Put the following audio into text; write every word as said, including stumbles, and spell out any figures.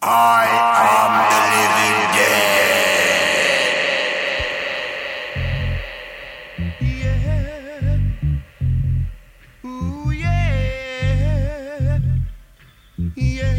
I am the living dead. Yeah. Ooh, yeah. Yeah.